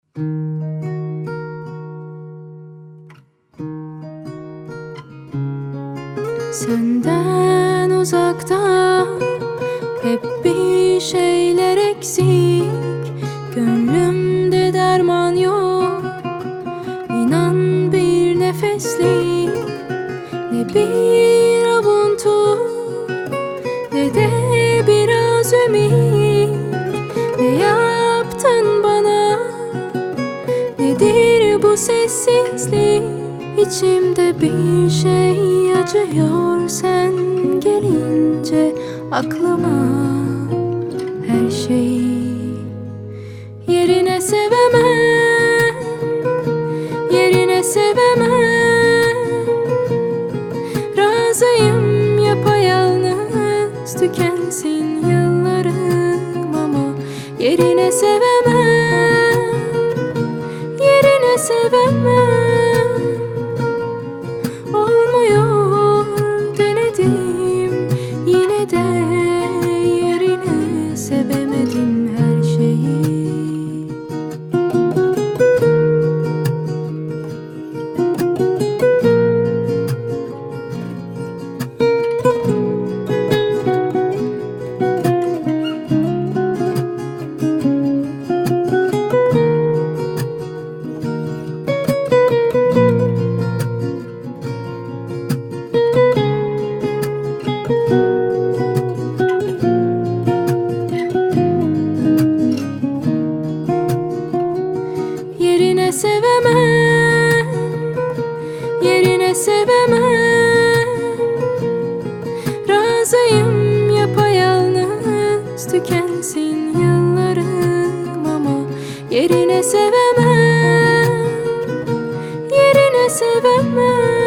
Senden uzakta hep bir şeyler eksik. Gönlümde derman yok, İnan bir nefeslik. Ne bir avuntu, ne de biraz ümit. Ne yaptın bana, nedir bu sessizlik? İçimde bir şey acıyor sen gelince aklıma. Her şeyi yerine sevemem, yerine sevemem. Razıyım yapayalnız tükensin yıllarım ama yerine sevemem, yerine sevemem. Olmuyor denedim, yine de yerine sevemedim her şeyi. Yerine sevemem, yerine sevemem. Razıyım yapayalnız tükensin yıllarım ama yerine sevemem, yerine sevemem.